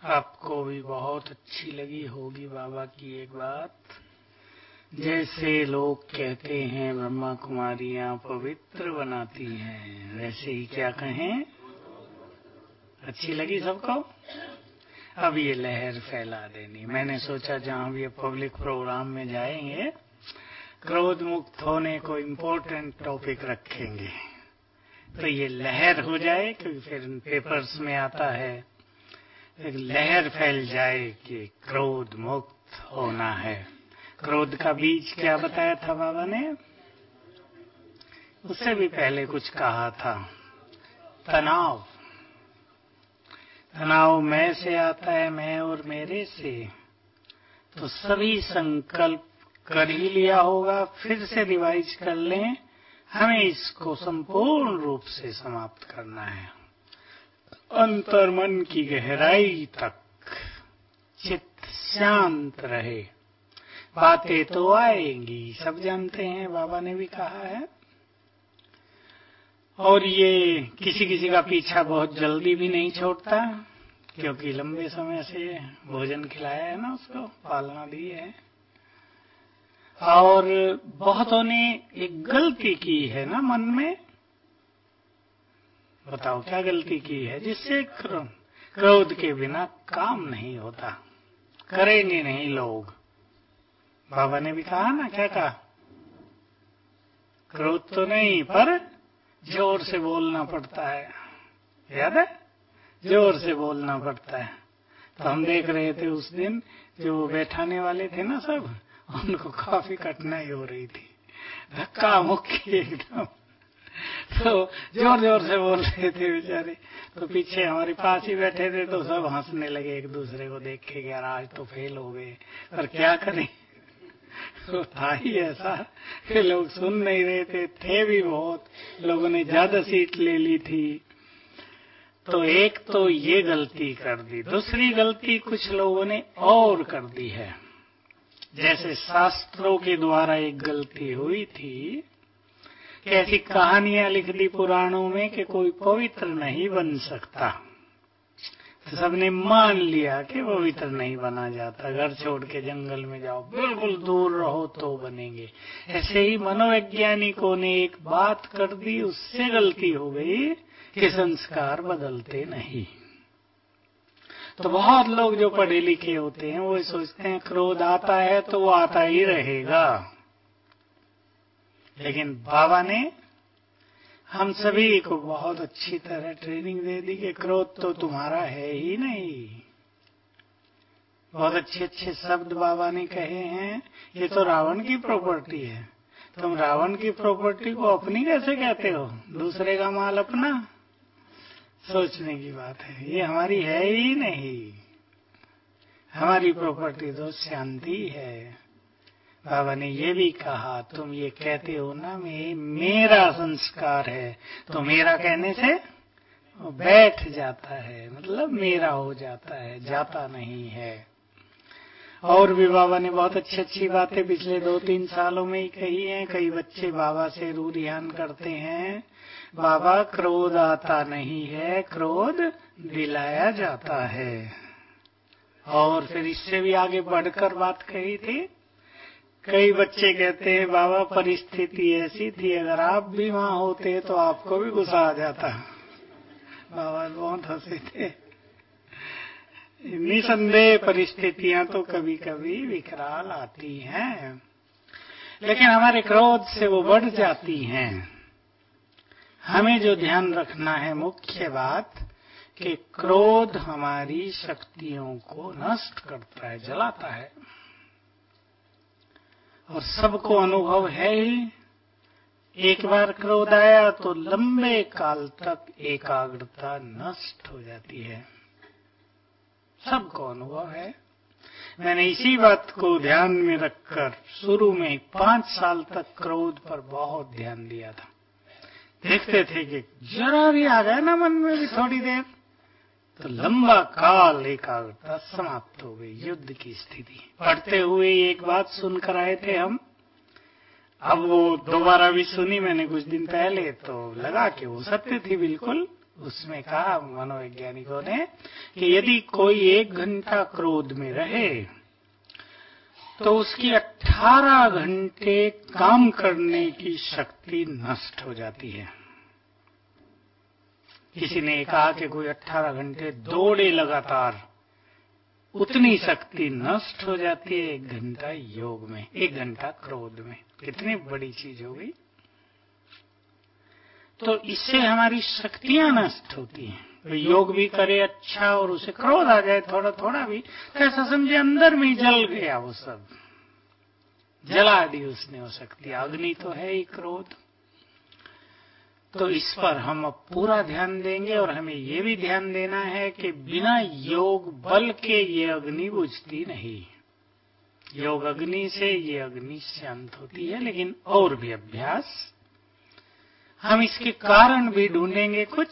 आपको भी बहुत अच्छी लगी होगी बाबा की एक बात। जैसे लोग कहते हैं ब्रह्मा कुमारियां पवित्र बनाती हैं, वैसे ही क्या कहें, अच्छी लगी सबको। अब ये लहर फैला देनी। मैंने सोचा जहां भी पब्लिक प्रोग्राम में जाएंगे, क्रोध मुक्त होने को इम्पोर्टेंट टॉपिक रखेंगे, तो ये लहर हो जाए, क्योंकि फिर पेपर्स में आता है, एक लहर फैल जाए कि क्रोध मुक्त होना है। क्रोध का बीज क्या बताया था बाबा ने? उससे भी पहले कुछ कहा था, तनाव। तनाव मैं से आता है, मैं और मेरे से। तो सभी संकल्प कर ही लिया होगा, फिर से रिवाइज कर लें। हमें इसको संपूर्ण रूप से समाप्त करना है, अंतर्मन की गहराई तक चित्त शांत रहे। बातें तो आएंगी, सब जानते हैं, बाबा ने भी कहा है। और ये किसी किसी का पीछा बहुत जल्दी भी नहीं छोड़ता, क्योंकि लंबे समय से भोजन खिलाया है ना, उसको पालना दी है। और बहुतों ने एक गलती की है ना मन में। बताओ क्या गलती की है, जिससे क्रोध के बिना काम नहीं होता, करेंगे नहीं लोग। बाबा ने भी कहा ना, क्या कहा, क्रोध तो नहीं पर जोर से बोलना पड़ता है। याद है, जोर से बोलना पड़ता है। तो हम देख रहे थे उस दिन, जो बैठाने वाले थे ना सब, उनको काफी कठिनाई हो रही थी, धक्का मुक्की एकदम। तो जोर जोर से बोल रहे थे बेचारे। तो पीछे हमारे पास ही बैठे थे, तो सब हंसने लगे एक दूसरे को देख के, यार आज तो फेल हो गए, पर क्या करें। तो था ही ऐसा कि लोग सुन नहीं रहे थे भी बहुत, लोगों ने ज्यादा सीट ले ली थी। तो एक तो ये गलती कर दी। दूसरी गलती कुछ लोगों ने और कर दी है। जैसे शास्त्रों के द्वारा एक गलती हुई थी कि ऐसी कहानियां लिख दी पुराणों में कि कोई पवित्र नहीं बन सकता। तो सबने मान लिया कि पवित्र नहीं बना जाता, घर छोड़ के जंगल में जाओ, बिल्कुल दूर रहो तो बनेंगे। ऐसे ही मनोवैज्ञानिकों ने एक बात कर दी, उससे गलती हो गई कि संस्कार बदलते नहीं। तो बहुत लोग जो पढ़े लिखे होते हैं वो सोचते हैं क्रोध आता है तो वो आता ही रहेगा। लेकिन बाबा ने हम सभी को बहुत अच्छी तरह ट्रेनिंग दे दी कि क्रोध तो तुम्हारा है ही नहीं। बहुत अच्छे अच्छे शब्द बाबा ने कहे हैं, ये तो रावण की प्रॉपर्टी है। तुम रावण की प्रॉपर्टी को अपनी कैसे कहते हो, दूसरे का माल अपना। सोचने की बात है, ये हमारी है ही नहीं। हमारी प्रॉपर्टी तो शांति है। बाबा ने ये भी कहा, तुम ये कहते हो ना मेरा संस्कार है, तो मेरा कहने से वो बैठ जाता है, मतलब मेरा हो जाता है, जाता नहीं है। और भी बाबा ने बहुत अच्छी अच्छी बातें पिछले 2-3 सालों में ही कही हैं। कई बच्चे बाबा से रूरियान करते हैं, बाबा क्रोध आता नहीं है, क्रोध दिलाया जाता है। और फिर इससे भी आगे बढ़कर बात कही थी, कई बच्चे कहते हैं बाबा परिस्थिति ऐसी थी, अगर आप भी वहां होते तो आपको भी गुस्सा आ जाता। बाबा बहुत हंसे थे। निसंदेह परिस्थितियां तो कभी कभी विकराल आती हैं, लेकिन हमारे क्रोध से वो बढ़ जाती हैं। हमें जो ध्यान रखना है, मुख्य बात, कि क्रोध हमारी शक्तियों को नष्ट करता है, जलाता है। और सबको अनुभव है ही, एक बार क्रोध आया तो लंबे काल तक एकाग्रता नष्ट हो जाती है। सबको अनुभव है। मैंने इसी बात को ध्यान में रखकर शुरू में 5 साल तक क्रोध पर बहुत ध्यान दिया था। देखते थे कि जरा भी आ गया ना मन में भी थोड़ी देर, तो लंबा काल एकाग्रता समाप्त हो गई, युद्ध की स्थिति। पढ़ते हुए एक बात सुनकर आए थे हम, अब वो दोबारा भी सुनी मैंने कुछ दिन पहले, तो लगा कि वो सत्य थी बिल्कुल। उसमें कहा मनोवैज्ञानिकों ने कि यदि कोई 1 घंटा क्रोध में रहे तो उसकी 18 घंटे काम करने की शक्ति नष्ट हो जाती है। किसी ने कहा कि कोई 18 घंटे दौड़े लगातार, उतनी शक्ति नष्ट हो जाती है 1 घंटा योग में, 1 घंटा क्रोध में। कितनी बड़ी चीज हो गई। तो इससे हमारी शक्तियां नष्ट होती हैं। तो योग भी करे अच्छा और उसे क्रोध आ जाए थोड़ा थोड़ा भी, तो ऐसा समझे अंदर में जल गया, वो सब जला दी उसने वो शक्ति। अग्नि तो है ही क्रोध। तो इस पर हम अब पूरा ध्यान देंगे और हमें ये भी ध्यान देना है कि बिना योग बल के ये अग्नि बुझती नहीं। योग अग्नि से, ये अग्नि शांत होती है। लेकिन और भी अभ्यास, हम इसके कारण भी ढूंढेंगे कुछ,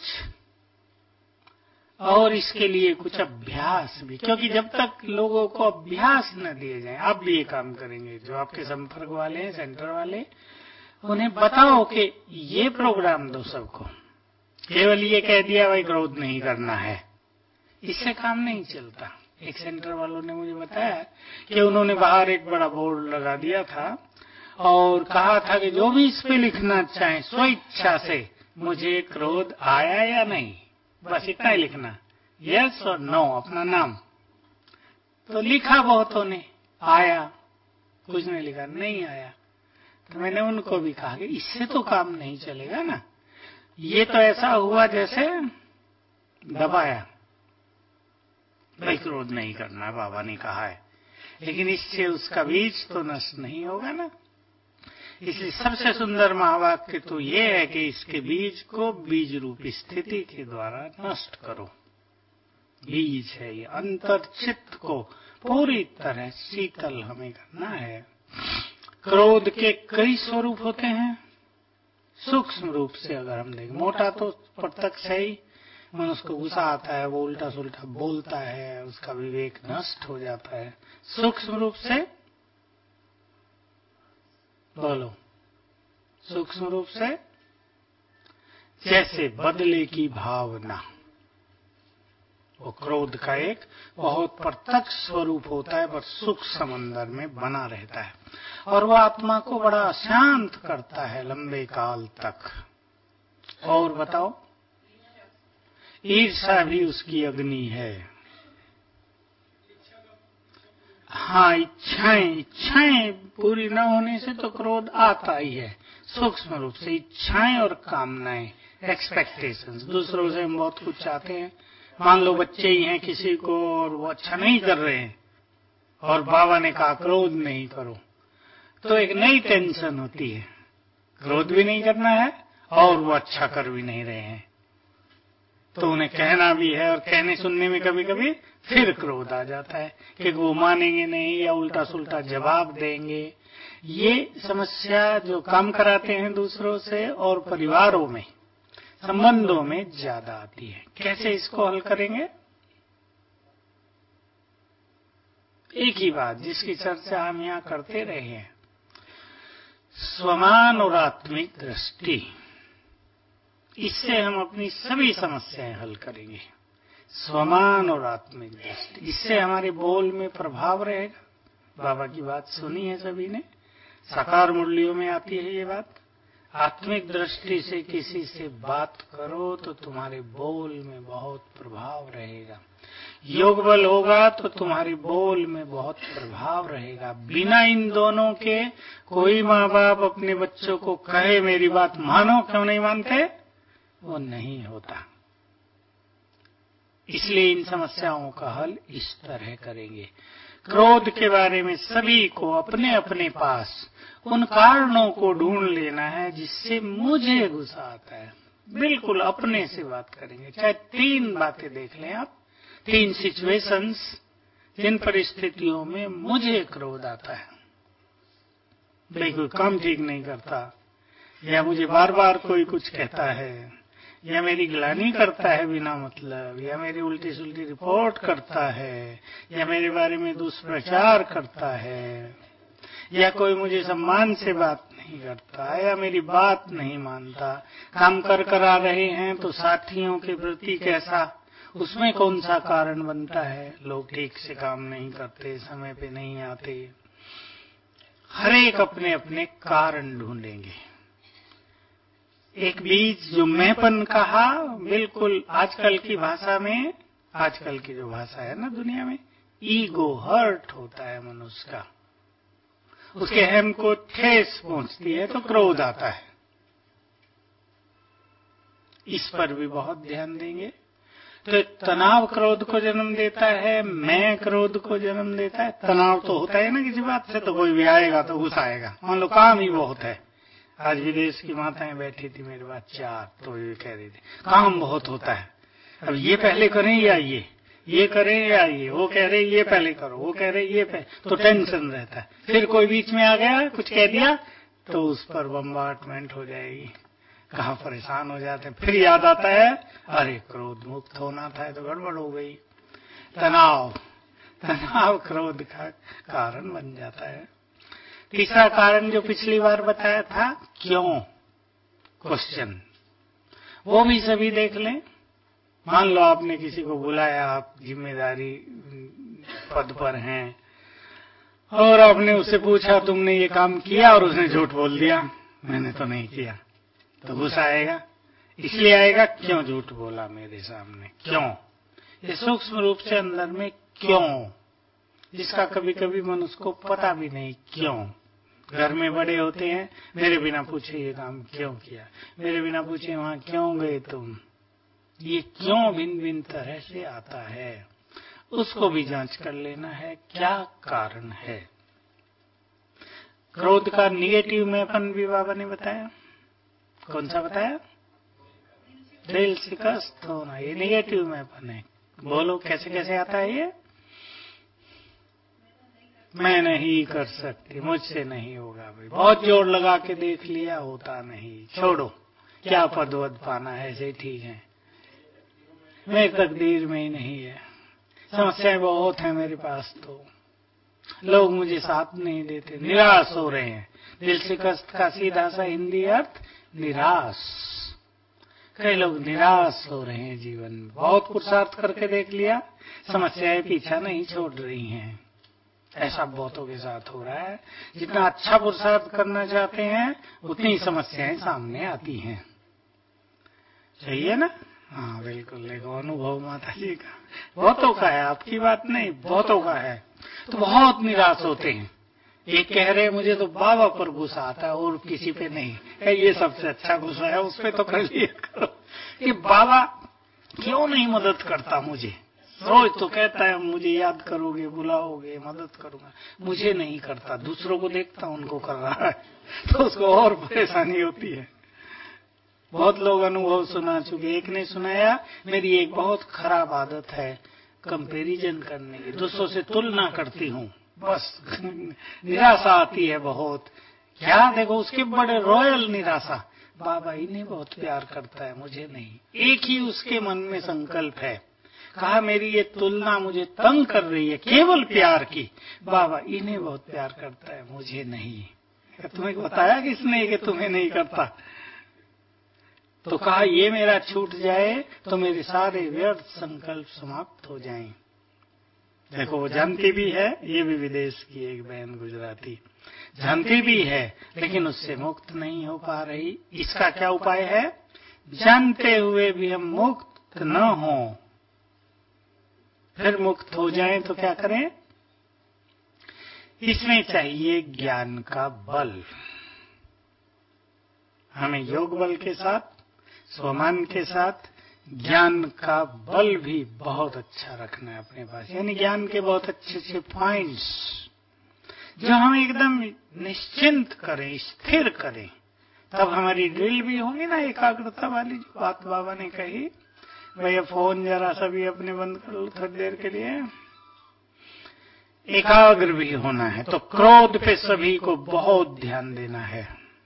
और इसके लिए कुछ अभ्यास भी, क्योंकि जब तक लोगों को अभ्यास न दिए जाए, आप भी ये काम करेंगे, जो आपके संपर्क वाले हैं, सेंटर वाले, उन्हें बताओ कि ये प्रोग्राम दो सबको। केवल ये कह दिया भाई क्रोध नहीं करना है, इससे काम नहीं चलता। एक सेंटर वालों ने मुझे बताया कि उन्होंने बाहर एक बड़ा बोर्ड लगा दिया था और कहा था कि जो भी इस पे लिखना चाहे स्वेच्छा से, मुझे क्रोध आया या नहीं, बस इतना ही लिखना, यस और नो, अपना नाम। तो लिखा बहुतों ने, आया, कुछ ने लिखा नहीं आया। तो मैंने उनको भी कहा कि इससे तो काम नहीं चलेगा ना, ये तो ऐसा हुआ जैसे दबाया, भाई क्रोध नहीं करना बाबा ने कहा है, लेकिन इससे उसका बीज तो नष्ट नहीं होगा ना। इसलिए सबसे सुंदर महावाक्य तो ये है कि इसके बीज को बीज रूप स्थिति के द्वारा नष्ट करो। बीज है ये, अंतर चित्त को पूरी तरह शीतल हमें करना है। क्रोध के कई स्वरूप होते हैं। सूक्ष्म रूप से अगर हम देखें, मोटा तो प्रत्यक्ष है ही, मनुष्य को गुस्सा आता है, वो उल्टा सुल्टा बोलता है, उसका विवेक नष्ट हो जाता है। सूक्ष्म रूप से बोलो, सूक्ष्म रूप से जैसे बदले की भावना, वो क्रोध का एक बहुत प्रत्यक्ष स्वरूप होता है, पर सूक्ष्म समंदर में बना रहता है और वह आत्मा को बड़ा अशांत करता है लंबे काल तक। और बताओ, ईर्ष्या भी उसकी अग्नि है। हाँ, इच्छाएं पूरी न होने से तो क्रोध आता ही है। सूक्ष्म रूप से इच्छाएं और कामनाएं, एक्सपेक्टेशंस, दूसरों से हम बहुत कुछ चाहते हैं। मान लो बच्चे ही हैं किसी को और वो अच्छा नहीं कर रहे हैं और बाबा ने कहा क्रोध नहीं करो, तो एक नई टेंशन होती है, क्रोध भी नहीं करना है और वो अच्छा कर भी नहीं रहे हैं, तो उन्हें कहना भी है और कहने सुनने में कभी कभी फिर क्रोध आ जाता है कि वो मानेंगे नहीं या उल्टा सुल्टा जवाब देंगे। ये समस्या जो काम कराते हैं दूसरों से और परिवारों में, संबंधों में ज्यादा आती है। कैसे इसको हल करेंगे? एक ही बात जिसकी चर्चा हम यहाँ करते रहे हैं, स्वमान और आत्मिक दृष्टि, इससे हम अपनी सभी समस्याएं हल करेंगे। स्वमान और आत्मिक दृष्टि, इससे हमारे बोल में प्रभाव रहेगा। बाबा की बात सुनी है सभी ने, साकार मुरलियों में आती है ये बात। आत्मिक दृष्टि से किसी से बात करो तो तुम्हारे बोल में बहुत प्रभाव रहेगा। योग बल होगा तो तुम्हारे बोल में बहुत प्रभाव रहेगा। बिना इन दोनों के कोई माँ बाप अपने बच्चों को कहे मेरी बात मानो, क्यों नहीं मानते? वो नहीं होता। इसलिए इन समस्याओं का हल इस तरह करेंगे। क्रोध के बारे में सभी को अपने अपने पास उन कारणों को ढूंढ लेना है जिससे मुझे गुस्सा आता है। बिल्कुल अपने से बात करेंगे। चाहे 3 बातें देख लें आप, 3 सिचुएशंस जिन परिस्थितियों में मुझे क्रोध आता है। भाई कोई काम ठीक नहीं करता, या मुझे बार बार कोई कुछ कहता है, या मेरी गिलानी करता है बिना मतलब, या मेरी उल्टी सुल्टी रिपोर्ट करता है, या मेरे बारे में दुष्प्रचार करता है, या कोई मुझे सम्मान से बात नहीं नहीं करता या मेरी बात नहीं मानता, काम कर आ रहे हैं तो साथियों के प्रति कैसा, उसमें कौन सा कारण बनता है, लोग ठीक से काम नहीं करते, समय पे नहीं आते, हर एक अपने अपने कारण ढूंढेंगे। एक बीज जो मैंपन कहा, बिल्कुल आजकल की भाषा में, आजकल की जो भाषा है ना दुनिया में, ईगो हर्ट होता है मनुष्य का, उसके हम को ठेस पहुंचती है तो क्रोध आता है। इस पर भी बहुत ध्यान देंगे। तो तनाव क्रोध को जन्म देता है, मैं क्रोध को जन्म देता है। तनाव तो होता है ना किसी बात से, तो कोई भी आएगा तो गुस्सा आएगा, मान लो काम ही बहुत है। आज विदेश की माताएं बैठी थी मेरे पास 4, तो ये कह रही थी काम बहुत होता है, अब ये पहले करें या ये करें या ये, वो कह रहे ये पहले करो, वो कह रहे ये पहले, तो टेंशन रहता है। फिर कोई बीच में आ गया कुछ कह दिया तो उस पर बम्बार्टमेंट हो जाएगी, कहाँ परेशान हो जाते हैं। फिर याद आता है अरे क्रोध मुक्त होना था तो गड़बड़ हो गई। तनाव क्रोध का कारण बन जाता है। तीसरा कारण जो पिछली बार बताया था, क्यों क्वेश्चन, वो भी सभी देख लें। मान लो आपने किसी को बुलाया, आप जिम्मेदारी पद पर हैं और आपने उससे पूछा तुमने ये काम किया, और उसने झूठ बोल दिया मैंने तो नहीं किया, तो गुस्सा आएगा। इसलिए आएगा क्यों झूठ बोला मेरे सामने, क्यों। ये सूक्ष्म रूप से अंदर में क्यों, जिसका कभी कभी मनुष्य को पता भी नहीं क्यों। घर में बड़े होते हैं, मेरे बिना पूछे ये काम क्यों किया, मेरे बिना पूछे वहां क्यों गए तुम। ये क्यों भिन्न भिन्न तरह से आता है, उसको भी जांच कर लेना है क्या कारण है। क्रोध का निगेटिव मैंपन भी बाबा ने बताया। कौन सा बताया? दिल शिकस्त होना, ये निगेटिव मैंपन है। बोलो कैसे कैसे आता है ये? मैं नहीं कर सकती, मुझसे नहीं होगा, भाई बहुत जोर लगा के देख लिया, होता नहीं, छोड़ो, क्या पद वद पाना है, ऐसे ठीक है, मेरी तकदीर में ही नहीं है, समस्याएं बहुत हैं मेरे पास, तो लोग मुझे साथ नहीं देते, निराश हो रहे हैं। दिल शिकस्त का सीधा सा हिंदी अर्थ निराश। कई लोग निराश हो रहे हैं जीवन में, बहुत पुरुषार्थ करके देख लिया, समस्याएं पीछा नहीं छोड़ रही हैं। ऐसा बहुतों के साथ हो रहा है। जितना अच्छा पुरुषार्थ करना चाहते हैं उतनी समस्याएं सामने आती हैं। सही है ना? हाँ बिल्कुल। देखो अनुभव माता जी का, बहुतों का है, आपकी बात नहीं, बहुतों का है। तो बहुत निराश होते हैं। एक कह रहे मुझे तो बाबा पर गुस्सा आता है और किसी पे नहीं है, ये सबसे अच्छा गुस्सा है, उस पे तो कर लिया करो कि बाबा क्यों नहीं मदद करता मुझे। रोज तो कहता है मुझे याद करोगे, बुलाओगे, मदद करूंगा, मुझे नहीं करता, दूसरों को देखता हूं उनको कर रहा है, तो उसको और परेशानी होती है। बहुत लोग अनुभव सुना चुके। एक ने सुनाया मेरी एक बहुत खराब आदत है कंपैरिजन करने की, दूसरों से तुलना करती हूँ, बस निराशा आती है बहुत। क्या देखो उसके बड़े रॉयल निराशा, बाबा इन्हें बहुत प्यार करता है मुझे नहीं। एक ही उसके मन में संकल्प है, कहा मेरी ये तुलना मुझे तंग कर रही है केवल प्यार की, बाबा इन्हें बहुत प्यार करता है मुझे नहीं। तुम्हें बताया किसने कि तुम्हें नहीं करता? तो कहा ये मेरा छूट जाए तो मेरे सारे व्यर्थ संकल्प समाप्त हो जाएं। देखो वो जानती भी है, ये भी विदेश की एक बहन गुजराती जानती भी है, लेकिन उससे मुक्त नहीं हो पा रही। इसका क्या उपाय है? जानते हुए भी हम मुक्त न हो, फिर मुक्त हो जाएं तो क्या करें? इसमें चाहिए ज्ञान का बल। हमें योग बल के साथ, स्वमान के साथ ज्ञान का बल भी बहुत अच्छा रखना है अपने पास। यानी ज्ञान के बहुत अच्छे अच्छे पॉइंट्स जो हम एकदम निश्चिंत करें, स्थिर करें। तब हमारी ड्रिल भी होगी ना एकाग्रता वाली, जो बात बाबा ने कही। भैया फोन जरा सभी अपने बंद कर लो थोड़ी देर के लिए। एकाग्र भी होना है तो क्रोध पे सभी को बहुत ध्यान देना है।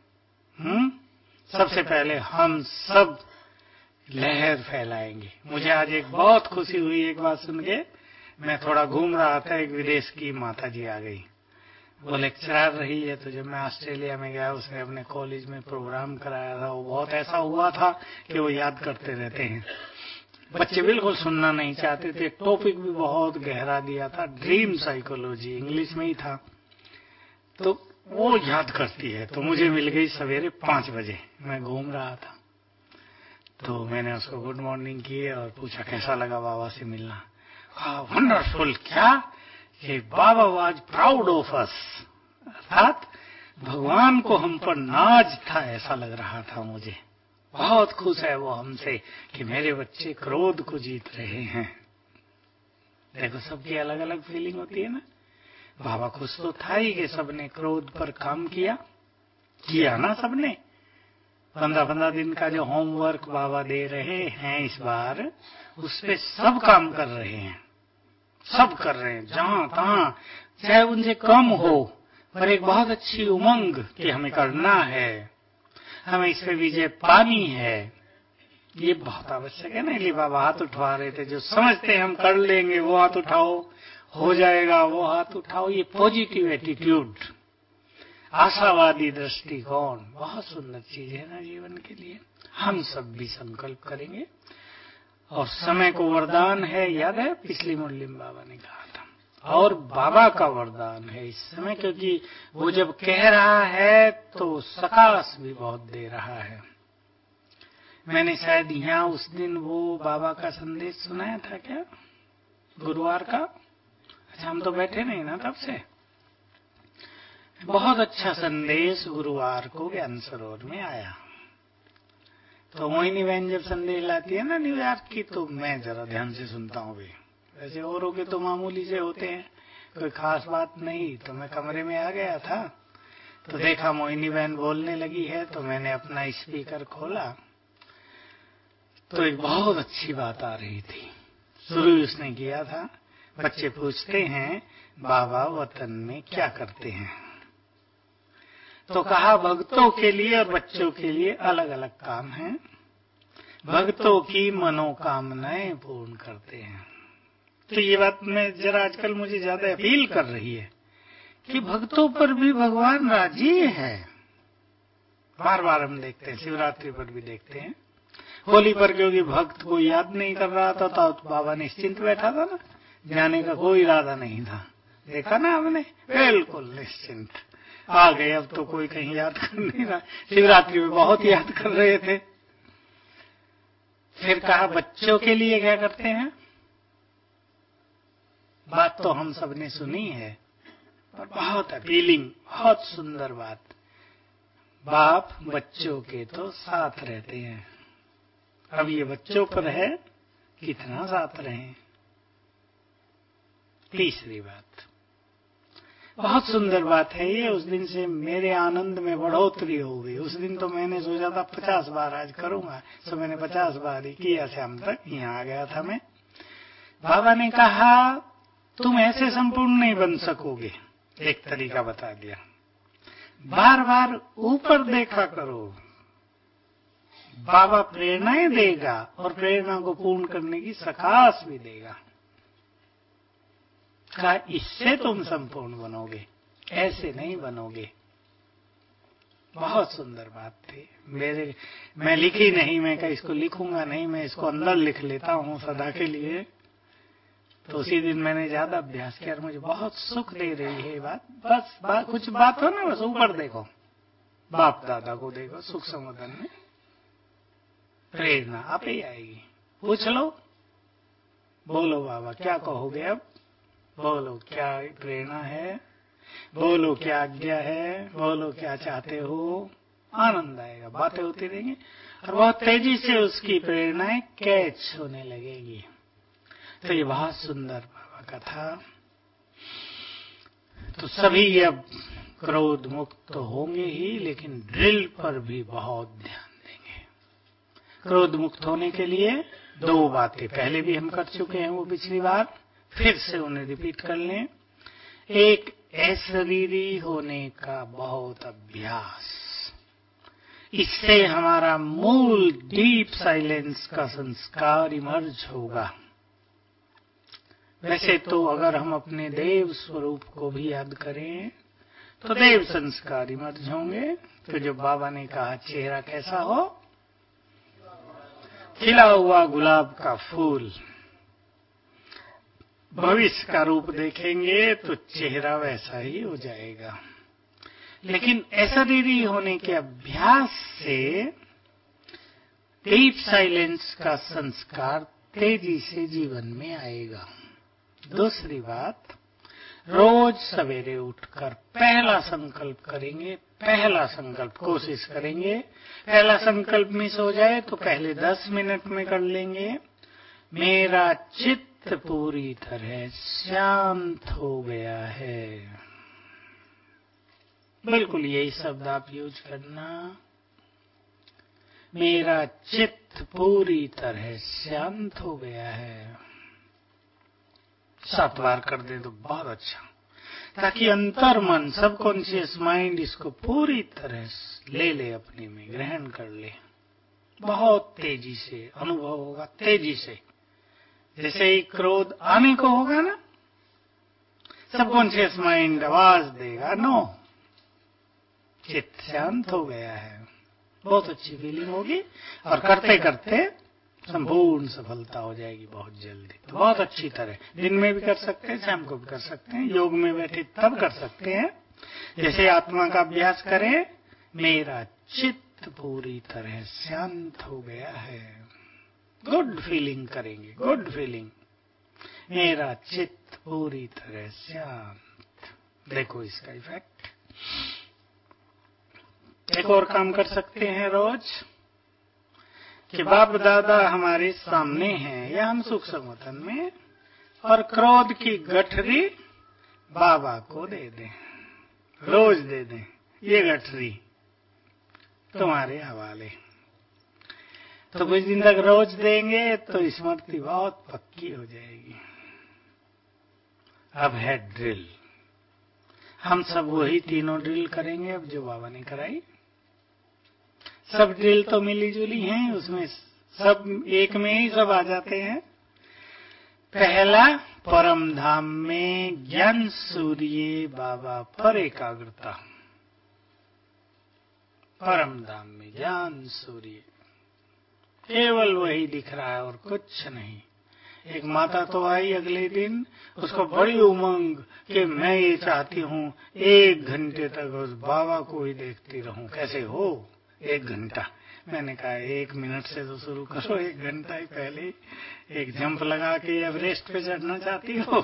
सबसे पहले हम सब लहर फैलाएंगे। मुझे आज एक बहुत खुशी हुई एक बात सुन के। मैं थोड़ा घूम रहा था, एक विदेश की माता जी आ गई। वो लेक्चरर रही है। तो जब मैं ऑस्ट्रेलिया में गया, उसने अपने कॉलेज में प्रोग्राम कराया था, वो बहुत ऐसा हुआ था कि वो याद करते रहते हैं। बच्चे बिल्कुल सुनना नहीं चाहते थे। टॉपिक भी बहुत गहरा दिया था, ड्रीम साइकोलॉजी, इंग्लिश में ही था। तो वो याद करती है। तो मुझे मिल गई सवेरे 5 बजे, मैं घूम रहा था। तो मैंने उसको गुड मॉर्निंग की और पूछा कैसा लगा बाबा से मिलना। वंडरफुल, क्या कि Baba was proud of us, अर्थात भगवान को हम पर नाज था, ऐसा लग रहा था मुझे। बहुत खुश है वो हमसे कि मेरे बच्चे क्रोध को जीत रहे हैं। देखो, सबकी अलग अलग फीलिंग होती है ना। बाबा खुश तो था ही कि सबने क्रोध पर काम किया ना सबने। 15-15 दिन का जो होमवर्क बाबा दे रहे हैं इस बार, उस पे सब काम कर रहे हैं, सब कर रहे हैं जहां तहां, चाहे उनसे कम हो, पर एक बहुत अच्छी उमंग कि हमें करना है, हमें इस पे विजय पानी है। ये बहुत आवश्यक है ना। इसलिए बाबा हाथ उठवा रहे थे। जो समझते हैं हम कर लेंगे वो हाथ उठाओ, हो जाएगा वो हाथ उठाओ। ये पॉजिटिव एटीट्यूड, आशावादी दृष्टिकोण बहुत सुंदर चीज है ना जीवन के लिए। हम सब भी संकल्प करेंगे। और समय को वरदान है, याद है पिछली मुरली में बाबा ने कहा था, और बाबा का वरदान है इस समय, क्योंकि वो जब कह रहा है तो सकाश भी बहुत दे रहा है। मैंने शायद यहाँ उस दिन वो बाबा का संदेश सुनाया था क्या, गुरुवार का? अच्छा, हम तो बैठे नहीं ना तब से। बहुत अच्छा संदेश गुरुवार को ज्ञान सरोवर में आया। तो मोहिनी बहन जब संदेश लाती है ना न्यूयॉर्क की, तो मैं जरा ध्यान से सुनता हूँ भी। वैसे औरों के तो मामूली से होते हैं, कोई खास बात नहीं। तो मैं कमरे में आ गया था, तो देखा मोहिनी बहन बोलने लगी है, तो मैंने अपना स्पीकर खोला, तो एक बहुत अच्छी बात आ रही थी। शुरू उसने किया था, बच्चे पूछते हैं बाबा वतन में क्या करते हैं? तो कहा भक्तों के लिए और बच्चों के लिए अलग अलग काम है, भक्तों की मनोकामनाएं पूर्ण करते हैं। तो ये बात में जरा आजकल मुझे ज्यादा अपील कर रही है कि भक्तों पर भी भगवान राजी है। बार बार हम देखते हैं, शिवरात्रि पर भी देखते हैं, होली पर क्योंकि भक्त को याद नहीं कर रहा था तो बाबा निश्चिंत बैठा था ना, जाने का कोई इरादा नहीं था। देखा ना हमने, बिल्कुल निश्चिंत आ गए। अब तो कोई कहीं याद कर नहीं रहा, शिवरात्रि में बहुत याद कर रहे थे। फिर कहा बच्चों के लिए क्या करते हैं? बात तो हम सबने सुनी है, पर बहुत अपीलिंग, बहुत सुंदर बात। बाप बच्चों के तो साथ रहते हैं। अब ये बच्चों पर है, कितना साथ रहें। तीसरी बात बहुत सुंदर बात है ये। उस दिन से मेरे आनंद में बढ़ोतरी हो गई। उस दिन तो मैंने सोचा था 50 बार आज करूंगा, तो मैंने 50 बार ही किया, शाम तक यहाँ आ गया था मैं। बाबा ने कहा तुम ऐसे संपूर्ण नहीं बन सकोगे, एक तरीका बता दिया, बार बार ऊपर देखा करो, बाबा प्रेरणाएं देगा और प्रेरणा को पूर्ण करने की सकाश भी देगा। कहा इससे तुम संपूर्ण बनोगे, ऐसे नहीं बनोगे। बहुत सुंदर बात थी। मैं लिखी नहीं, मैं कहा इसको लिखूंगा नहीं, मैं इसको अंदर लिख लेता हूँ सदा के लिए। तो उसी दिन मैंने ज्यादा अभ्यास किया और मुझे बहुत सुख दे रही है बात। बस कुछ बात हो ना, बस ऊपर देखो, बाप दादा को देखो, सुख समुदन में प्रेरणा आप ही आएगी। पूछ लो, बोलो बाबा क्या कहोगे, अब बोलो क्या प्रेरणा है, बोलो क्या आज्ञा है, बोलो क्या चाहते हो। आनंद आएगा, बातें होती रहेंगी और बहुत तेजी से उसकी प्रेरणाएं कैच होने लगेगी। तो ये बहुत सुंदर बाबा का था। तो सभी अब क्रोध मुक्त तो होंगे ही, लेकिन ड्रिल पर भी बहुत ध्यान देंगे। क्रोध मुक्त होने के लिए 2 बातें पहले भी हम कर चुके हैं, वो पिछली बार, फिर से उन्हें रिपीट कर लें। एक अशरीरी होने का बहुत अभ्यास, इससे हमारा मूल डीप साइलेंस का संस्कार इमर्ज होगा। वैसे तो अगर हम अपने देव स्वरूप को भी याद करें तो देव संस्कार इमर्ज होंगे। तो जो बाबा ने कहा चेहरा कैसा हो, खिला हुआ गुलाब का फूल, भविष्य का रूप देखेंगे तो चेहरा वैसा ही हो जाएगा। लेकिन अशरीरी होने के अभ्यास से डीप साइलेंस का संस्कार तेजी से जीवन में आएगा। दूसरी बात, रोज सवेरे उठकर पहला संकल्प करेंगे, पहला संकल्प कोशिश करेंगे। पहला संकल्प मिस हो जाए तो पहले 10 मिनट में कर लेंगे। मेरा चित्त पूरी तरह शांत हो गया है। बिल्कुल यही शब्द आप यूज करना, मेरा चित्त पूरी तरह शांत हो गया है। 7 बार कर दे तो बहुत अच्छा, ताकि अंतर मन, सबकॉन्शियस माइंड इसको पूरी तरह ले अपने में ग्रहण कर ले। बहुत तेजी से अनुभव होगा, तेजी से। जैसे ही क्रोध आने को होगा ना, सबकॉन्शियस माइंड आवाज देगा, नो, चित्त शांत हो गया है। बहुत अच्छी फीलिंग होगी और करते करते संपूर्ण सफलता हो जाएगी बहुत जल्दी। तो बहुत अच्छी तरह दिन में भी कर सकते हैं, शाम को भी कर सकते हैं, योग में बैठे तब कर सकते हैं। जैसे आत्मा का अभ्यास करें, मेरा चित्त पूरी तरह शांत हो गया है। गुड फीलिंग करेंगे, गुड फीलिंग, मेरा चित्त पूरी तरह शांत। देखो इसका इफेक्ट। एक और काम कर सकते हैं रोज, कि बाप दादा हमारे सामने हैं या हम सुख संवतन में, और क्रोध की गठरी बाबा को दे दें, रोज दे दें, ये गठरी तुम्हारे हवाले। तो कुछ दिन तक रोज देंगे तो स्मृति बहुत पक्की हो जाएगी। अब है ड्रिल। हम सब वही तीनों ड्रिल करेंगे अब जो बाबा ने कराई। सब ड्रिल तो मिली जुली हैं, उसमें सब एक में ही सब आ जाते हैं। पहला, परम धाम में ज्ञान सूर्य बाबा पर एकाग्रता। परम धाम में ज्ञान सूर्य, केवल वही दिख रहा है और कुछ नहीं। एक माता तो आई अगले दिन, उसको बड़ी उमंग कि मैं ये चाहती हूँ 1 घंटे तक उस बाबा को ही देखती रहूं। कैसे हो 1 घंटा? मैंने कहा 1 मिनट से तो शुरू करो, 1 घंटा ही पहले एक जंप लगा के एवरेस्ट पे चढ़ना चाहती हो।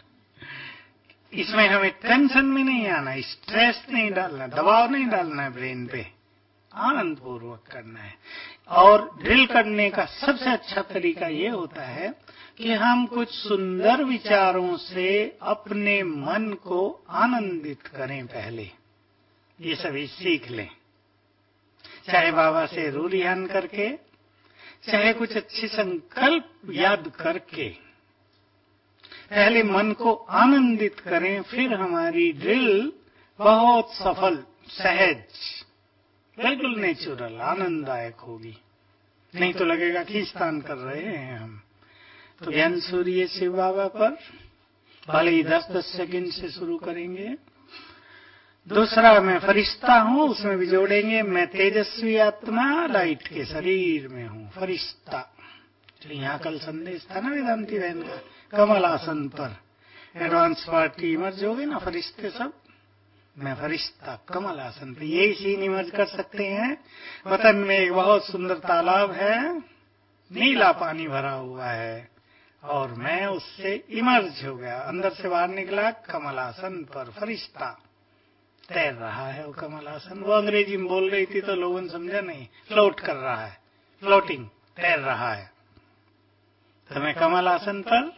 इसमें हमें टेंशन में नहीं आना, स्ट्रेस नहीं डालना, दबाव नहीं डालना है ब्रेन पे, आनंद पूर्वक करना है। और ड्रिल करने का सबसे अच्छा तरीका ये होता है कि हम कुछ सुंदर विचारों से अपने मन को आनंदित करें। पहले ये सभी सीख लें, चाहे बाबा से रूरियान करके, चाहे कुछ अच्छे संकल्प याद करके। पहले मन को आनंदित करें, फिर हमारी ड्रिल बहुत सफल, सहज, बिल्कुल नेचुरल, आनंददायक होगी। नहीं तो लगेगा खींचतान कर रहे हैं हम। तो ज्ञान सूर्य शिव बाबा पर भले ही 10-10 सेकंड से शुरू करेंगे। दूसरा, मैं फरिश्ता हूँ, उसमें भी जोड़ेंगे, मैं तेजस्वी आत्मा लाइट के शरीर में हूँ, फरिश्ता। तो यहाँ कल संदेश था ना वेदांती बहन का, कमल आसन पर एडवांस पार्टी इमर्ज हो गई ना, फरिश्ते सब। मैं फरिश्ता कमल आसन पे, यही सीन इमर्ज कर सकते हैं। वतन में एक बहुत सुंदर तालाब है, नीला पानी भरा हुआ है, और मैं उससे इमर्ज हो गया, अंदर से बाहर निकला, कमल आसन पर फरिश्ता तैर रहा है। वो कमल आसन, वो अंग्रेजी में बोल रही थी तो लोगों ने समझा नहीं, फ्लोट कर रहा है, फ्लोटिंग, तैर रहा है। तो मैं कमल आसन पर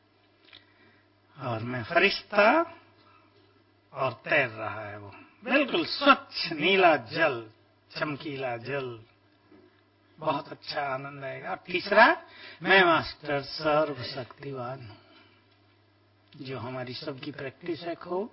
और मैं फरिश्ता और तैर रहा है। वो बिल्कुल स्वच्छ नीला जल, चमकीला जल, बहुत अच्छा आनंद आएगा। तीसरा, मैं मास्टर सर्वशक्तिवान हूं, जो हमारी सबकी प्रैक्टिस है खूब,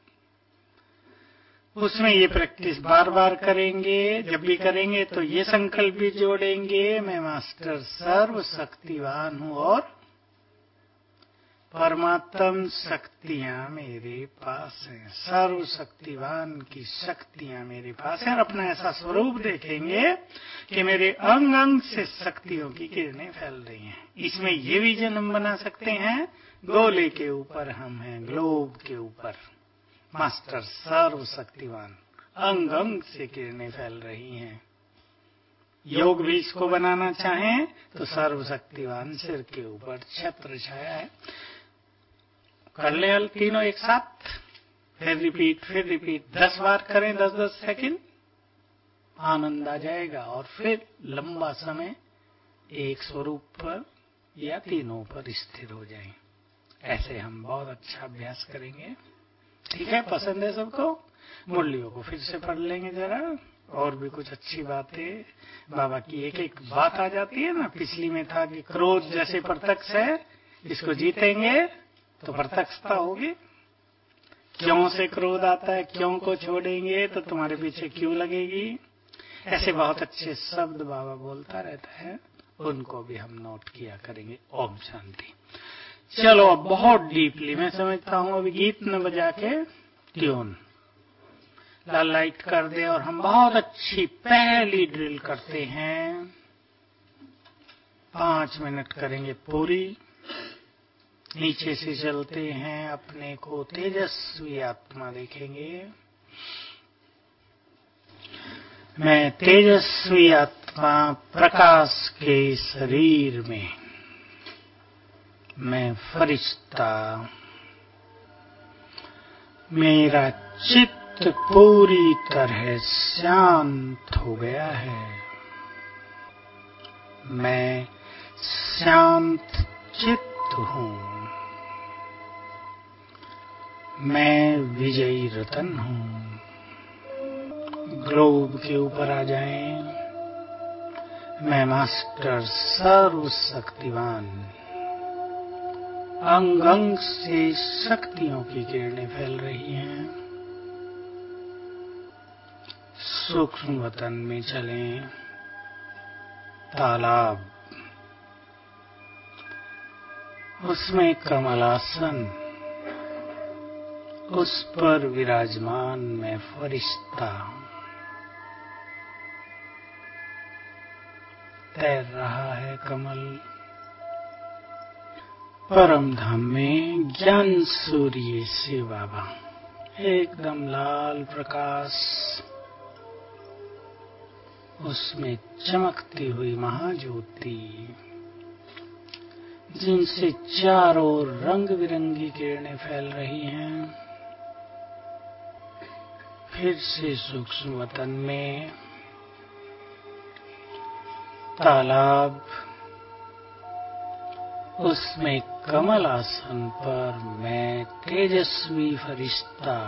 उसमें ये प्रैक्टिस बार बार करेंगे। जब भी करेंगे तो ये संकल्प भी जोड़ेंगे, मैं मास्टर सर्वशक्तिवान हूं और परमात्म शक्तियां मेरे पास हैं, सर्वशक्तिवान की शक्तियां मेरे पास हैं। और अपना ऐसा स्वरूप देखेंगे कि मेरे अंग अंग से शक्तियों की किरणें फैल रही हैं। इसमें ये विजन हम बना सकते हैं, गोले के ऊपर हम हैं, ग्लोब के ऊपर मास्टर सर्वशक्तिवान, अंग अंग से किरणें फैल रही हैं। योग भी इसको बनाना चाहें तो सर्वशक्तिवान सिर के ऊपर छत्र छाया है। कर ले तीनों एक साथ, फिर रिपीट 10 बार करें, 10-10 सेकंड, आनंद आ जाएगा। और फिर लंबा समय एक स्वरूप पर या तीनों पर स्थिर हो जाएं। ऐसे हम बहुत अच्छा अभ्यास करेंगे। ठीक है, पसंद है सबको? मुरलियों को फिर से पढ़ लेंगे जरा, और भी कुछ अच्छी बातें। बाबा की एक एक बात आ जाती है ना। पिछली में था कि क्रोध जैसे प्रत्यक्ष है, इसको जीतेंगे तो प्रत्यक्षता होगी। क्यों से क्रोध आता है, क्यों को छोड़ेंगे तो तुम्हारे पीछे क्यों लगेगी। ऐसे बहुत अच्छे शब्द बाबा बोलता रहता है, उनको भी हम नोट किया करेंगे। ओम शांति। चलो अब बहुत डीपली मैं समझता हूँ अभी गीत न बजा के ट्यून लाल लाइट कर दे, और हम बहुत अच्छी पहली ड्रिल करते हैं। 5 मिनट करेंगे पूरी। नीचे से चलते हैं, अपने को तेजस्वी आत्मा देखेंगे। मैं तेजस्वी आत्मा प्रकाश के शरीर में, मैं फरिश्ता, मेरा चित्त पूरी तरह शांत हो गया है। मैं शांत चित्त हूँ। मैं विजयी रतन हूँ। ग्लोब के ऊपर आ जाएं। मैं मास्टर सर्वशक्तिवान, अंग अंग से शक्तियों की किरणें फैल रही हैं। सूक्ष्म वतन में चलें। तालाब, उसमें कमलासन, उस पर विराजमान मैं फरिश्ता तैर रहा है कमल। परम धाम में ज्ञान सूर्य से बाबा, एकदम लाल प्रकाश, उसमें चमकती हुई महाज्योति, जिनसे चारों रंग बिरंगी किरणें फैल रही हैं। फिर से सूक्ष्म वतन में तालाब, उसमें कमल आसन पर मैं तेजस्वी फरिश्ता,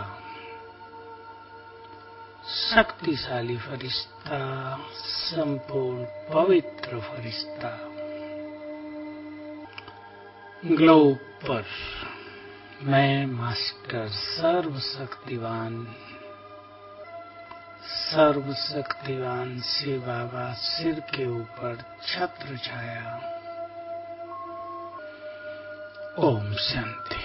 शक्तिशाली फरिश्ता, संपूर्ण पवित्र फरिश्ता। ग्लोब पर मैं मास्टर सर्वशक्तिवान, सर्वशक्तिवान से बाबा सिर के ऊपर छत्र छाया। ओम शांति।